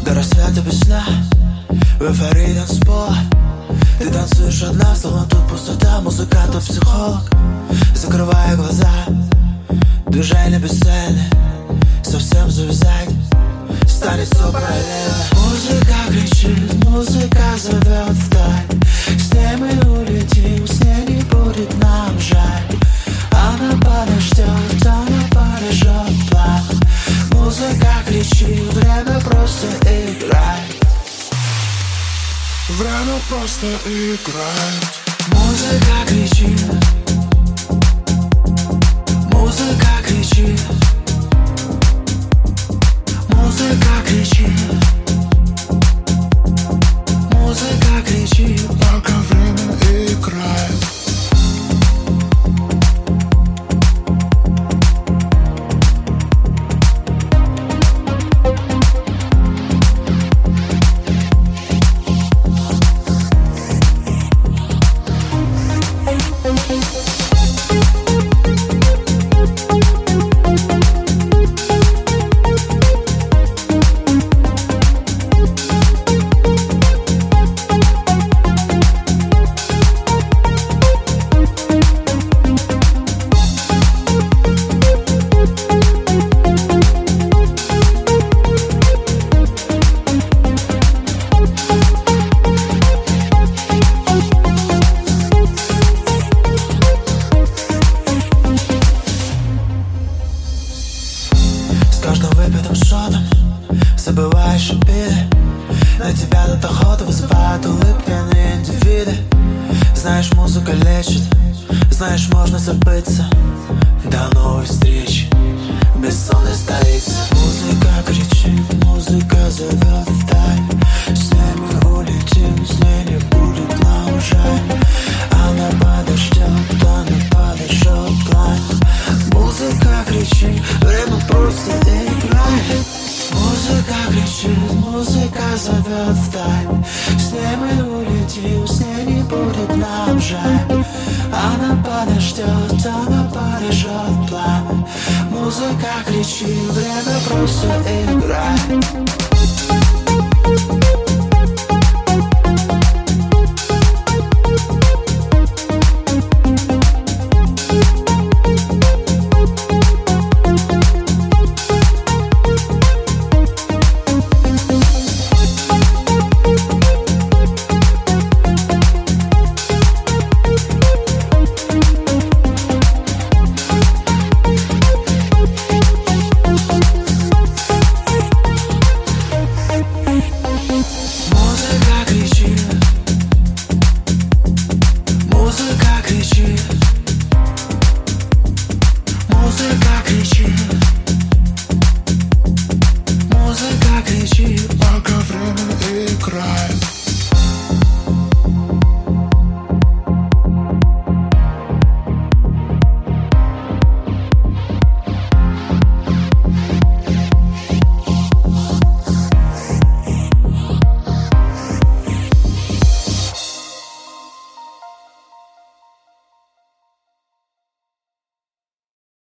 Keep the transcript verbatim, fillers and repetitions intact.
До рассвета без сна, в эйфории танцпола. Ты танцуешь одна, словно тут пустота. Музыка, тут психолог. Закрывая глаза, движения бесцельны. Совсем завязать, станет все параллельно. Музыка кричит, музыка зовет вдаль. С ней мы улетим, с ней не будет нам жаль. Она подождет, она подожжет пламя. Музыка кричит, время просто играет. Время просто играет. Музыка кричит, музыка кричит, музыка кричит, музыка кричит, пока время играет. Каждым выпитым шотом забываешь обиды. На тебя тут охота вызывает улыбки, иные индивиды. Знаешь, музыка лечит, знаешь, можно забыться. До новой встречи в бессонной столице. Музыка кричит, музыка зовет вдаль. С ней мы улетим, с ней не будет нам жаль. Она подождет, она подожжет пламя. Музыка кричит, время просто играет. Музыка кричит, музыка зовет вдаль. С ней мы улетим, с ней не будет нам жаль. Она подождет, она подожжет пламя. Музыка кричит, время просто играет. Пока время играет.